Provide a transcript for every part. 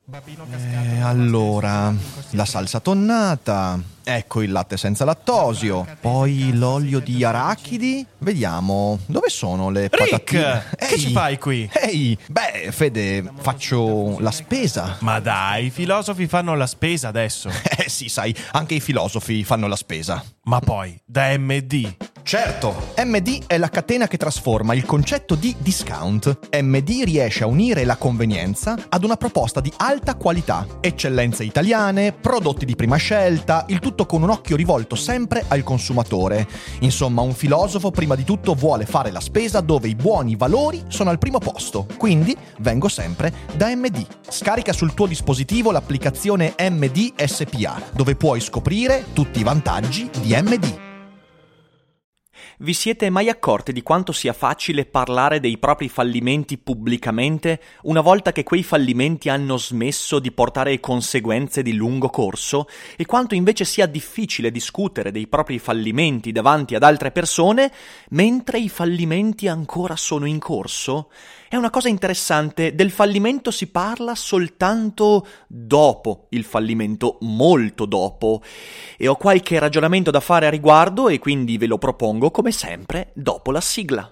Allora, la salsa tonnata, ecco il latte senza lattosio, poi l'olio di arachidi. Vediamo, dove sono le patatine? Rick, che ci fai qui? Ehi, beh, Fede, faccio la spesa. Ma dai, i filosofi fanno la spesa adesso. Sì, sai, anche i filosofi fanno la spesa. Ma poi, da MD. Certo, MD è la catena che trasforma il concetto di discount. MD riesce a unire la convenienza ad una proposta di alta qualità, eccellenze italiane, prodotti di prima scelta, il tutto con un occhio rivolto sempre al consumatore. Insomma, un filosofo prima di tutto vuole fare la spesa dove i buoni valori sono al primo posto. Quindi vengo sempre da MD. Scarica sul tuo dispositivo l'applicazione MD SPA, dove puoi scoprire tutti i vantaggi di MD. Vi siete mai accorti di quanto sia facile parlare dei propri fallimenti pubblicamente una volta che quei fallimenti hanno smesso di portare conseguenze di lungo corso? E quanto invece sia difficile discutere dei propri fallimenti davanti ad altre persone mentre i fallimenti ancora sono in corso? È una cosa interessante, del fallimento si parla soltanto dopo il fallimento, molto dopo. E ho qualche ragionamento da fare a riguardo e quindi ve lo propongo come sempre dopo la sigla.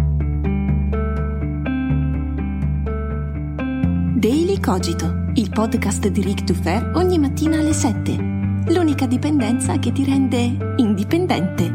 Daily Cogito, il podcast di Rick Dufer ogni mattina alle 7. L'unica dipendenza che ti rende indipendente.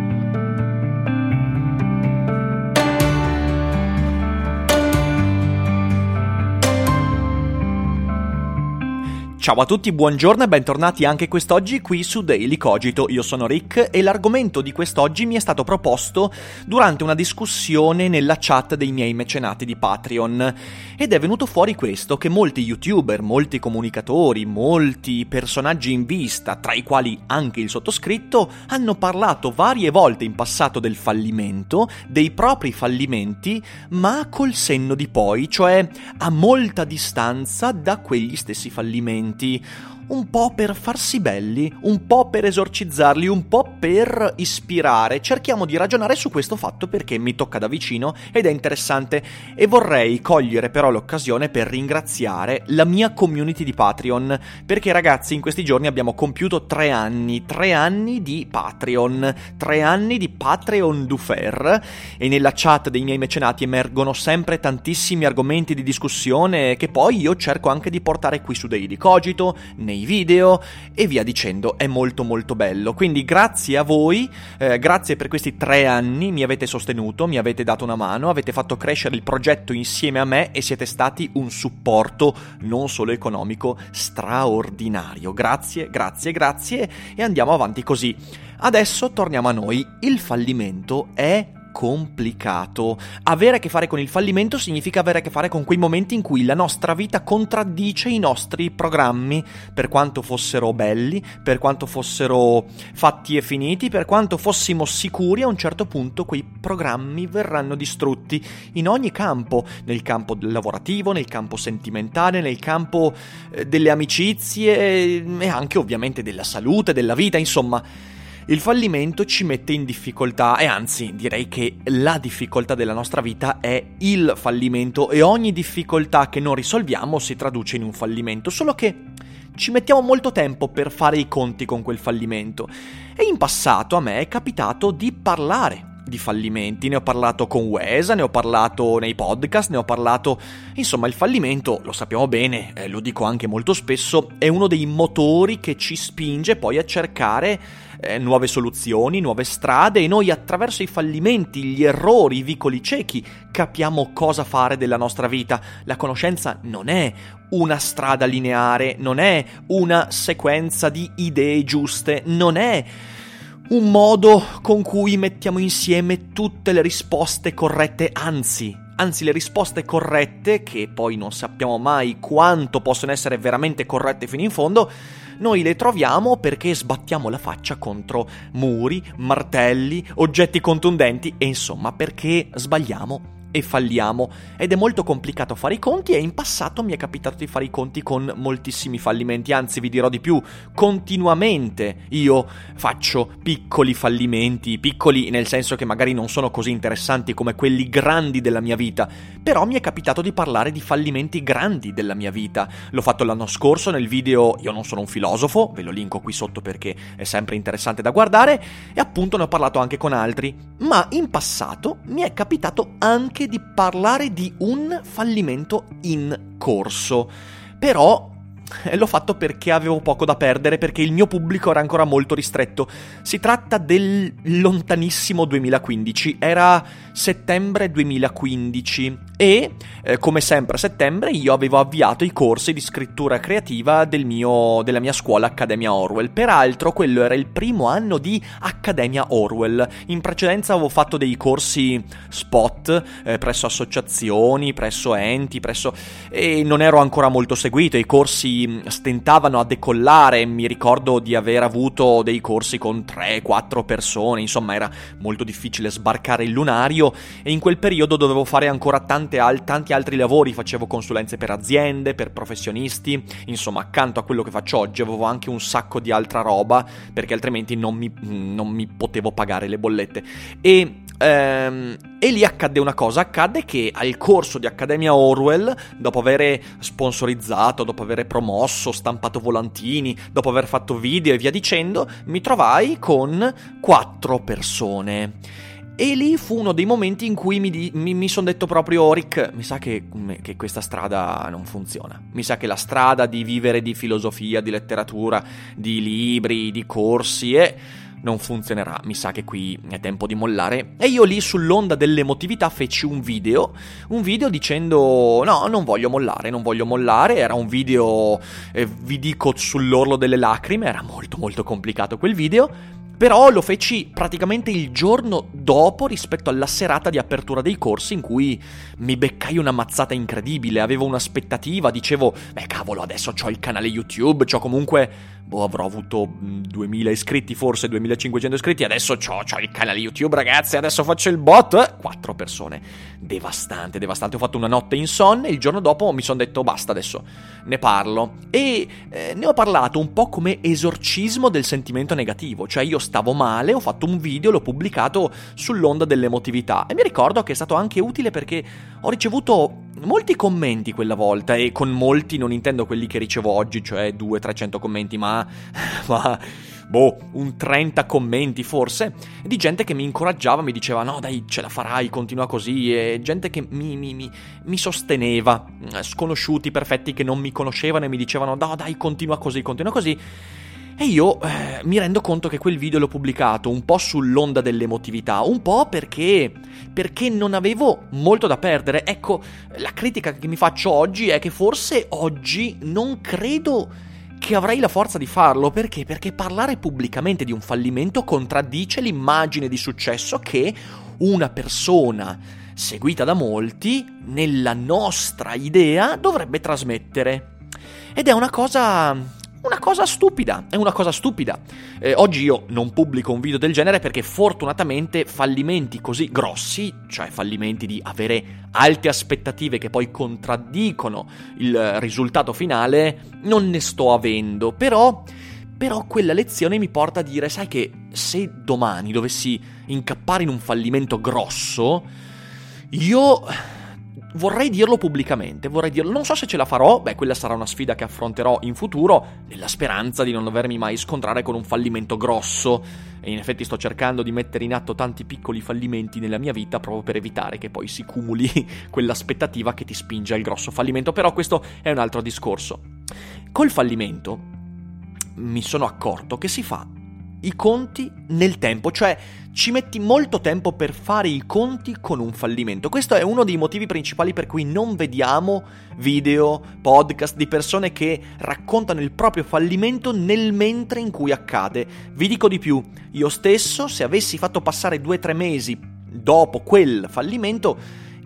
Ciao a tutti, buongiorno e bentornati anche quest'oggi qui su Daily Cogito. Io sono Rick e l'argomento di quest'oggi mi è stato proposto durante una discussione nella chat dei miei mecenati di Patreon ed è venuto fuori questo, che molti youtuber, molti comunicatori, molti personaggi in vista, tra i quali anche il sottoscritto, hanno parlato varie volte in passato del fallimento, dei propri fallimenti, ma col senno di poi, cioè a molta distanza da quegli stessi fallimenti. Un po' per farsi belli, un po' per esorcizzarli, un po' per ispirare. Cerchiamo di ragionare su questo fatto perché mi tocca da vicino ed è interessante e vorrei cogliere però l'occasione per ringraziare la mia community di Patreon, perché ragazzi in questi giorni abbiamo compiuto 3 anni di Patreon, 3 anni di Patreon Dufer e nella chat dei miei mecenati emergono sempre tantissimi argomenti di discussione che poi io cerco anche di portare qui su Daily Cogito, nei video e via dicendo. È molto molto bello, quindi grazie a voi, grazie per questi 3 anni, mi avete sostenuto, mi avete dato una mano, avete fatto crescere il progetto insieme a me e siete stati un supporto non solo economico straordinario. Grazie e andiamo avanti così. Adesso torniamo a noi. Il fallimento è complicato. Avere a che fare con il fallimento significa avere a che fare con quei momenti in cui la nostra vita contraddice i nostri programmi, per quanto fossero belli, per quanto fossero fatti e finiti, per quanto fossimo sicuri. A un certo punto quei programmi verranno distrutti in ogni campo, nel campo lavorativo, nel campo sentimentale, nel campo delle amicizie e anche ovviamente della salute, della vita, insomma. Il fallimento ci mette in difficoltà e anzi direi che la difficoltà della nostra vita è il fallimento e ogni difficoltà che non risolviamo si traduce in un fallimento, solo che ci mettiamo molto tempo per fare i conti con quel fallimento e in passato a me è capitato di parlare di fallimenti, ne ho parlato con Wesa, ne ho parlato nei podcast, ne ho parlato, insomma il fallimento, lo sappiamo bene, lo dico anche molto spesso, è uno dei motori che ci spinge poi a cercare nuove soluzioni, nuove strade e noi attraverso i fallimenti, gli errori, i vicoli ciechi capiamo cosa fare della nostra vita. La conoscenza non è una strada lineare, non è una sequenza di idee giuste, non è un modo con cui mettiamo insieme tutte le risposte corrette, anzi le risposte corrette, che poi non sappiamo mai quanto possono essere veramente corrette fino in fondo, noi le troviamo perché sbattiamo la faccia contro muri, martelli, oggetti contundenti e insomma perché sbagliamo e falliamo, ed è molto complicato fare i conti, e in passato mi è capitato di fare i conti con moltissimi fallimenti. Anzi, vi dirò di più, continuamente io faccio piccoli fallimenti, piccoli nel senso che magari non sono così interessanti come quelli grandi della mia vita, però mi è capitato di parlare di fallimenti grandi della mia vita. L'ho fatto l'anno scorso nel video Io non sono un filosofo, ve lo linko qui sotto perché è sempre interessante da guardare, e appunto ne ho parlato anche con altri, ma in passato mi è capitato anche di parlare di un fallimento in corso, però l'ho fatto perché avevo poco da perdere, perché il mio pubblico era ancora molto ristretto. Si tratta del lontanissimo 2015, era settembre 2015 e come sempre a settembre io avevo avviato i corsi di scrittura creativa della mia scuola Accademia Orwell. Peraltro quello era il primo anno di Accademia Orwell. In precedenza avevo fatto dei corsi spot presso associazioni, presso enti, e non ero ancora molto seguito. I corsi stentavano a decollare, mi ricordo di aver avuto dei corsi con 3-4 persone, insomma era molto difficile sbarcare il lunario, e in quel periodo dovevo fare ancora tanti altri lavori, facevo consulenze per aziende, per professionisti, insomma accanto a quello che faccio oggi avevo anche un sacco di altra roba, perché altrimenti non mi potevo pagare le bollette. E lì accadde che al corso di Accademia Orwell, dopo aver sponsorizzato, dopo aver promosso, stampato volantini, dopo aver fatto video e via dicendo, mi trovai con 4 persone. E lì fu uno dei momenti in cui mi sono detto proprio: Rick, mi sa che questa strada non funziona. Mi sa che la strada di vivere di filosofia, di letteratura, di libri, di corsi non funzionerà. Mi sa che qui è tempo di mollare. E io lì sull'onda dell'emotività feci un video dicendo no, non voglio mollare. Era un video, vi dico, sull'orlo delle lacrime. Era molto molto complicato quel video, però lo feci praticamente il giorno dopo rispetto alla serata di apertura dei corsi, in cui mi beccai una mazzata incredibile. Avevo un'aspettativa, dicevo, cavolo, adesso c'ho il canale YouTube, c'ho comunque, avrò avuto 2000 iscritti, forse 2500 iscritti, adesso c'ho il canale YouTube, ragazzi, adesso faccio il bot. 4 persone, devastante. Ho fatto una notte insonne, il giorno dopo mi sono detto basta, adesso ne parlo. E ne ho parlato un po' come esorcismo del sentimento negativo, cioè io stavo male, ho fatto un video, l'ho pubblicato sull'onda dell'emotività, e mi ricordo che è stato anche utile perché ho ricevuto molti commenti quella volta, e con molti non intendo quelli che ricevo oggi, cioè 200-300 commenti, ma un 30 commenti forse, di gente che mi incoraggiava, mi diceva no dai, ce la farai, continua così, e gente che mi sosteneva, sconosciuti perfetti che non mi conoscevano e mi dicevano no dai, continua così. E io mi rendo conto che quel video l'ho pubblicato un po' sull'onda dell'emotività, un po' perché non avevo molto da perdere. Ecco, la critica che mi faccio oggi è che forse oggi non credo che avrei la forza di farlo. Perché? Perché parlare pubblicamente di un fallimento contraddice l'immagine di successo che una persona seguita da molti, nella nostra idea, dovrebbe trasmettere. Ed è una cosa stupida, oggi io non pubblico un video del genere perché fortunatamente fallimenti così grossi, cioè fallimenti di avere alte aspettative che poi contraddicono il risultato finale, non ne sto avendo. Però quella lezione mi porta a dire, sai che se domani dovessi incappare in un fallimento grosso, io vorrei dirlo pubblicamente, non so se ce la farò, quella sarà una sfida che affronterò in futuro, nella speranza di non dovermi mai scontrare con un fallimento grosso, e in effetti sto cercando di mettere in atto tanti piccoli fallimenti nella mia vita proprio per evitare che poi si cumuli quell'aspettativa che ti spinge al grosso fallimento, però questo è un altro discorso. Col fallimento mi sono accorto che si fa i conti nel tempo, cioè ci metti molto tempo per fare i conti con un fallimento. Questo è uno dei motivi principali per cui non vediamo video, podcast di persone che raccontano il proprio fallimento nel mentre in cui accade. Vi dico di più, io stesso, se avessi fatto passare 2-3 mesi dopo quel fallimento,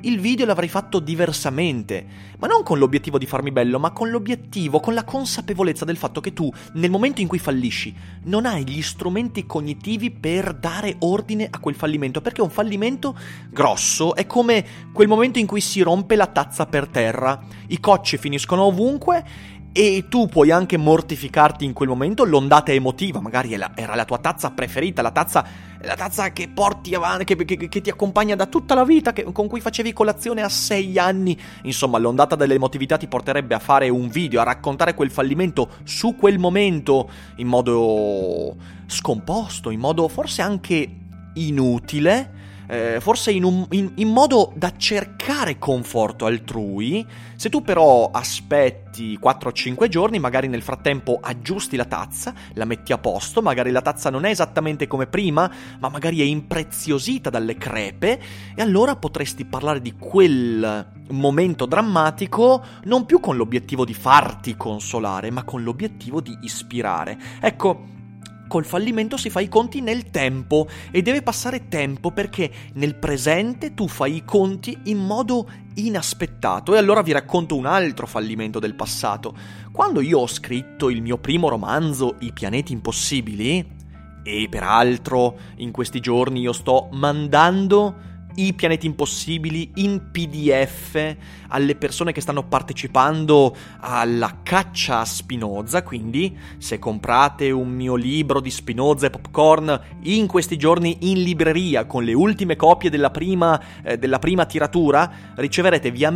il video l'avrei fatto diversamente, ma non con l'obiettivo di farmi bello, ma con l'obiettivo, con la consapevolezza del fatto che tu, nel momento in cui fallisci, non hai gli strumenti cognitivi per dare ordine a quel fallimento, perché un fallimento grosso è come quel momento in cui si rompe la tazza per terra, i cocci finiscono ovunque e tu puoi anche mortificarti in quel momento, l'ondata emotiva, magari era la tua tazza preferita, la tazza che porti avanti, che ti accompagna da tutta la vita, con cui facevi colazione a 6 anni. Insomma, l'ondata dell'emotività ti porterebbe a fare un video, a raccontare quel fallimento su quel momento in modo scomposto, in modo forse anche inutile, forse in modo da cercare conforto altrui. Se tu però aspetti 4-5 giorni, magari nel frattempo aggiusti la tazza, la metti a posto, magari la tazza non è esattamente come prima, ma magari è impreziosita dalle crepe, e allora potresti parlare di quel momento drammatico non più con l'obiettivo di farti consolare, ma con l'obiettivo di ispirare. Ecco, col fallimento si fa i conti nel tempo, e deve passare tempo perché nel presente tu fai i conti in modo inaspettato. E allora vi racconto un altro fallimento del passato. Quando io ho scritto il mio primo romanzo, I pianeti impossibili, e peraltro in questi giorni io sto mandando I pianeti impossibili in PDF alle persone che stanno partecipando alla caccia a Spinoza, quindi se comprate un mio libro di Spinoza e Popcorn in questi giorni in libreria con le ultime copie della prima tiratura, riceverete via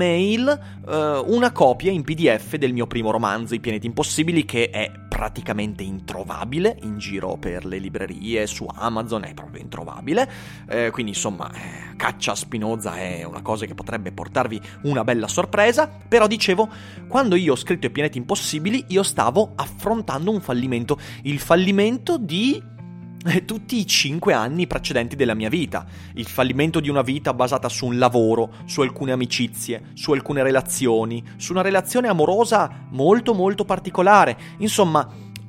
mail una copia in PDF del mio primo romanzo, I pianeti impossibili, che è praticamente introvabile in giro per le librerie, su Amazon è proprio introvabile, quindi insomma caccia a Spinoza è una cosa che potrebbe portarvi una bella sorpresa. Però dicevo, quando io ho scritto I pianeti impossibili io stavo affrontando un fallimento, il fallimento di tutti i 5 anni precedenti della mia vita, il fallimento di una vita basata su un lavoro, su alcune amicizie, su alcune relazioni, su una relazione amorosa molto molto particolare. Insomma,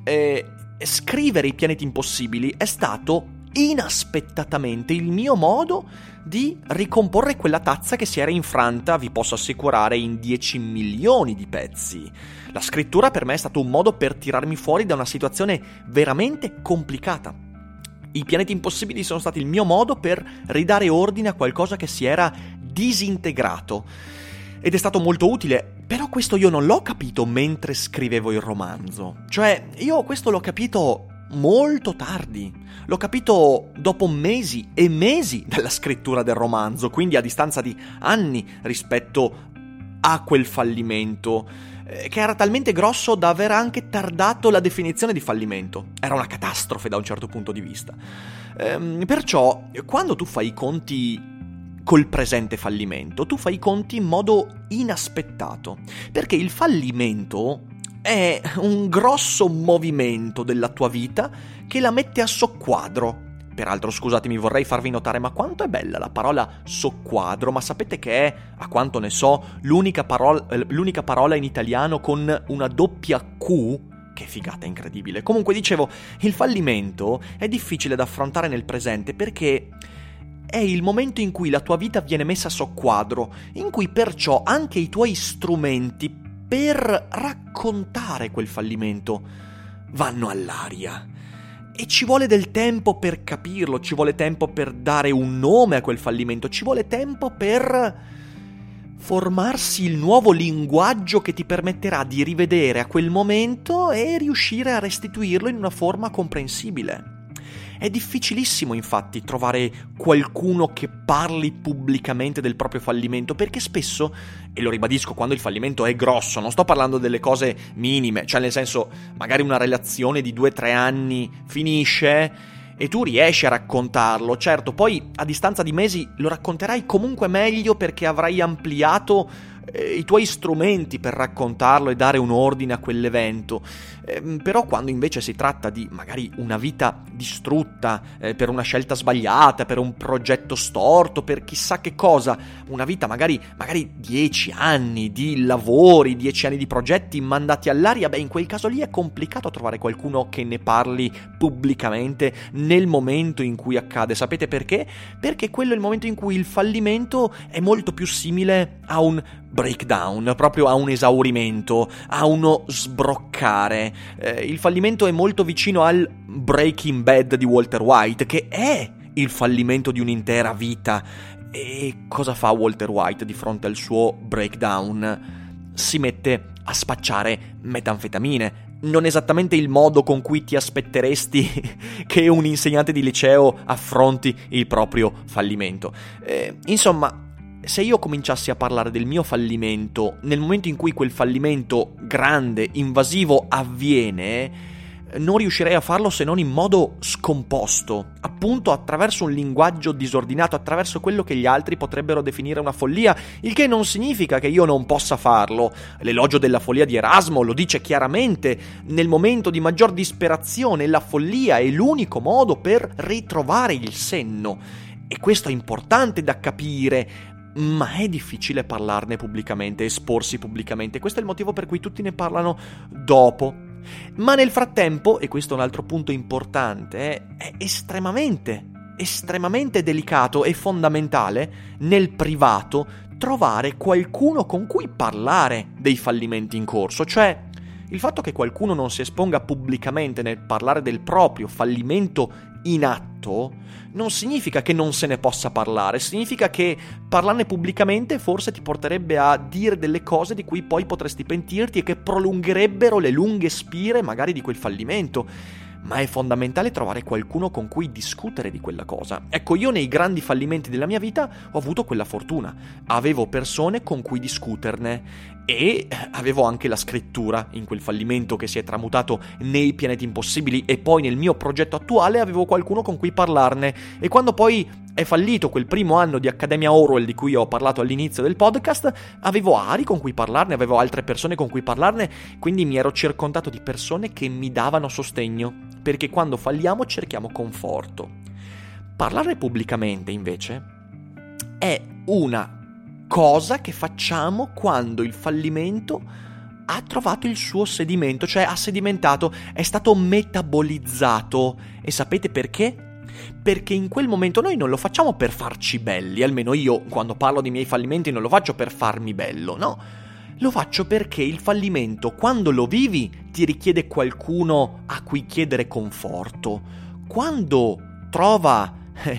scrivere I pianeti impossibili è stato inaspettatamente il mio modo di ricomporre quella tazza che si era infranta, vi posso assicurare, in 10 milioni di pezzi. La scrittura per me è stato un modo per tirarmi fuori da una situazione veramente complicata. I pianeti impossibili sono stati il mio modo per ridare ordine a qualcosa che si era disintegrato, ed è stato molto utile. Però questo io non l'ho capito mentre scrivevo il romanzo, cioè io questo l'ho capito molto tardi, l'ho capito dopo mesi e mesi dalla scrittura del romanzo, quindi a distanza di anni rispetto a quel fallimento, che era talmente grosso da aver anche tardato la definizione di fallimento. Era una catastrofe da un certo punto di vista. Perciò, quando tu fai i conti col presente fallimento, tu fai i conti in modo inaspettato, perché il fallimento è un grosso movimento della tua vita che la mette a soqquadro. Peraltro, scusatemi, vorrei farvi notare, ma quanto è bella la parola soqquadro, ma sapete che è, a quanto ne so, l'unica parola in italiano con una doppia Q? Che figata incredibile. Comunque, dicevo, il fallimento è difficile da affrontare nel presente perché è il momento in cui la tua vita viene messa a soqquadro, in cui perciò anche i tuoi strumenti per raccontare quel fallimento vanno all'aria. E ci vuole del tempo per capirlo, ci vuole tempo per dare un nome a quel fallimento, ci vuole tempo per formarsi il nuovo linguaggio che ti permetterà di rivedere a quel momento e riuscire a restituirlo in una forma comprensibile. È difficilissimo infatti trovare qualcuno che parli pubblicamente del proprio fallimento, perché spesso, e lo ribadisco, quando il fallimento è grosso, non sto parlando delle cose minime, cioè nel senso, magari una relazione di 2-3 anni finisce e tu riesci a raccontarlo, certo, poi a distanza di mesi lo racconterai comunque meglio perché avrai ampliato i tuoi strumenti per raccontarlo e dare un ordine a quell'evento. Però quando invece si tratta di magari una vita distrutta per una scelta sbagliata, per un progetto storto, per chissà che cosa, una vita magari 10 anni di lavori, 10 anni di progetti mandati all'aria, in quel caso lì è complicato trovare qualcuno che ne parli pubblicamente nel momento in cui accade. Sapete perché? Perché quello è il momento in cui il fallimento è molto più simile a un breakdown, proprio a un esaurimento, a uno sbroccare. Il fallimento è molto vicino al Breaking Bad di Walter White, che è il fallimento di un'intera vita. E cosa fa Walter White di fronte al suo breakdown? Si mette a spacciare metanfetamine. Non esattamente il modo con cui ti aspetteresti che un insegnante di liceo affronti il proprio fallimento. Insomma, se io cominciassi a parlare del mio fallimento nel momento in cui quel fallimento grande, invasivo avviene, non riuscirei a farlo se non in modo scomposto, appunto attraverso un linguaggio disordinato, attraverso quello che gli altri potrebbero definire una follia, il che non significa che io non possa farlo. L'elogio della follia di Erasmo lo dice chiaramente: nel momento di maggior disperazione la follia è l'unico modo per ritrovare il senno. E questo è importante da capire, ma è difficile parlarne pubblicamente, esporsi pubblicamente. Questo è il motivo per cui tutti ne parlano dopo. Ma nel frattempo, e questo è un altro punto importante, è estremamente delicato e fondamentale nel privato trovare qualcuno con cui parlare dei fallimenti in corso. Cioè, il fatto che qualcuno non si esponga pubblicamente nel parlare del proprio fallimento in atto non significa che non se ne possa parlare, significa che parlarne pubblicamente forse ti porterebbe a dire delle cose di cui poi potresti pentirti e che prolungherebbero le lunghe spire magari di quel fallimento. Ma è fondamentale trovare qualcuno con cui discutere di quella cosa. Ecco, io nei grandi fallimenti della mia vita ho avuto quella fortuna. Avevo persone con cui discuterne e avevo anche la scrittura in quel fallimento che si è tramutato nei Pianeti Impossibili, e poi nel mio progetto attuale avevo qualcuno con cui parlarne. E quando poi è fallito quel primo anno di Accademia Orwell di cui ho parlato all'inizio del podcast, avevo Ari con cui parlarne, avevo altre persone con cui parlarne, quindi mi ero circondato di persone che mi davano sostegno, perché quando falliamo cerchiamo conforto. Parlare pubblicamente, invece, è una cosa che facciamo quando il fallimento ha trovato il suo sedimento, cioè ha sedimentato, è stato metabolizzato. E sapete perché? Perché in quel momento noi non lo facciamo per farci belli, almeno io quando parlo dei miei fallimenti non lo faccio per farmi bello, no? Lo faccio perché il fallimento, quando lo vivi, ti richiede qualcuno a cui chiedere conforto. Quando trova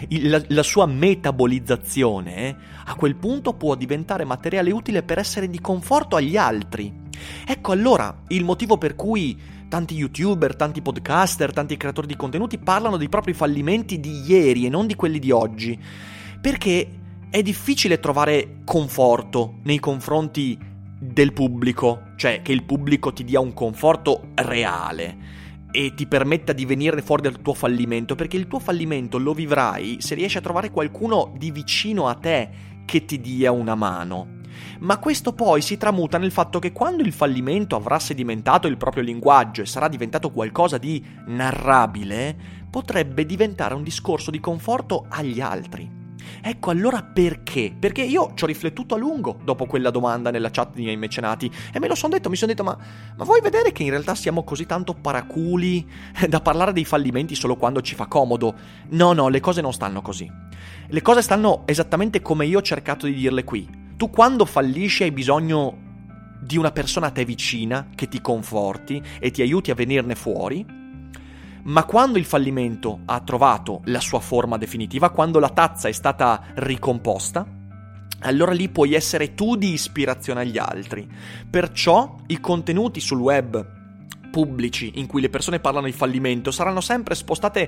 la sua metabolizzazione, a quel punto può diventare materiale utile per essere di conforto agli altri. Ecco allora il motivo per cui tanti youtuber, tanti podcaster, tanti creatori di contenuti parlano dei propri fallimenti di ieri e non di quelli di oggi, perché è difficile trovare conforto nei confronti del pubblico, cioè che il pubblico ti dia un conforto reale e ti permetta di venire fuori dal tuo fallimento, perché il tuo fallimento lo vivrai se riesci a trovare qualcuno di vicino a te che ti dia una mano. Ma questo poi si tramuta nel fatto che quando il fallimento avrà sedimentato il proprio linguaggio e sarà diventato qualcosa di narrabile, potrebbe diventare un discorso di conforto agli altri. Ecco allora perché? Perché io ci ho riflettuto a lungo dopo quella domanda nella chat dei miei mecenati e mi sono detto, ma vuoi vedere che in realtà siamo così tanto paraculi da parlare dei fallimenti solo quando ci fa comodo? No, le cose non stanno così. Le cose stanno esattamente come io ho cercato di dirle qui. Tu quando fallisci hai bisogno di una persona a te vicina che ti conforti e ti aiuti a venirne fuori. Ma quando il fallimento ha trovato la sua forma definitiva, quando la tazza è stata ricomposta, allora lì puoi essere tu di ispirazione agli altri. Perciò i contenuti sul web pubblici in cui le persone parlano di fallimento saranno sempre spostate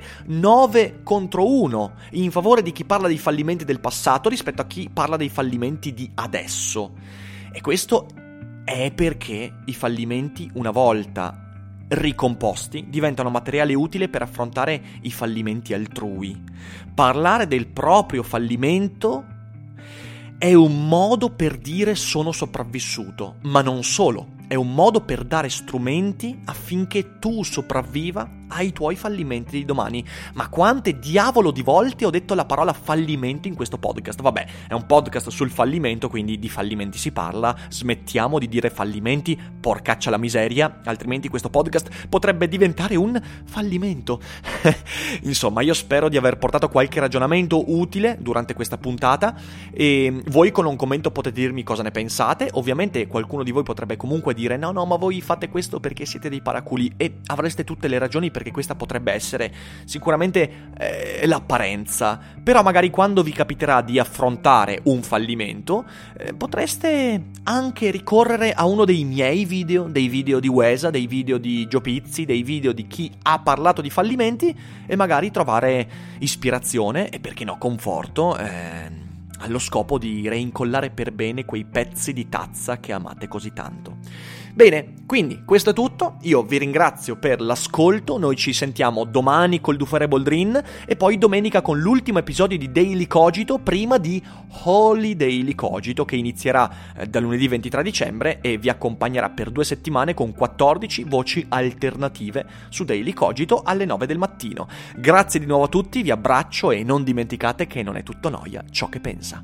9 contro 1 in favore di chi parla dei fallimenti del passato rispetto a chi parla dei fallimenti di adesso. E questo è perché i fallimenti, una volta ricomposti, diventano materiale utile per affrontare i fallimenti altrui. Parlare del proprio fallimento è un modo per dire sono sopravvissuto, ma non solo. È un modo per dare strumenti affinché tu sopravviva ai tuoi fallimenti di domani. Ma quante diavolo di volte ho detto la parola fallimento in questo podcast? Vabbè, è un podcast sul fallimento, quindi di fallimenti si parla. Smettiamo di dire fallimenti, porcaccia la miseria, altrimenti questo podcast potrebbe diventare un fallimento. Insomma, io spero di aver portato qualche ragionamento utile durante questa puntata e voi con un commento potete dirmi cosa ne pensate. Ovviamente qualcuno di voi potrebbe comunque dire no, ma voi fate questo perché siete dei paraculi, e avreste tutte le ragioni, perché questa potrebbe essere sicuramente l'apparenza. Però magari quando vi capiterà di affrontare un fallimento potreste anche ricorrere a uno dei miei video, dei video di Wesa, dei video di Gio Pizzi, dei video di chi ha parlato di fallimenti, e magari trovare ispirazione e perché no conforto allo scopo di reincollare per bene quei pezzi di tazza che amate così tanto. Bene, quindi questo è tutto, io vi ringrazio per l'ascolto, noi ci sentiamo domani col Dufare Boldrin e poi domenica con l'ultimo episodio di Daily Cogito prima di Holy Daily Cogito, che inizierà da lunedì 23 dicembre e vi accompagnerà per 2 settimane con 14 voci alternative su Daily Cogito alle 9 del mattino. Grazie di nuovo a tutti, vi abbraccio e non dimenticate che non è tutto noia ciò che pensa.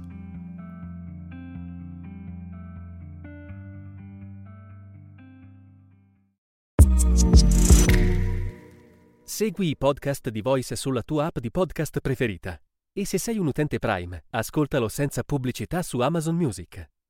Segui i podcast di Voice sulla tua app di podcast preferita. E se sei un utente Prime, ascoltalo senza pubblicità su Amazon Music.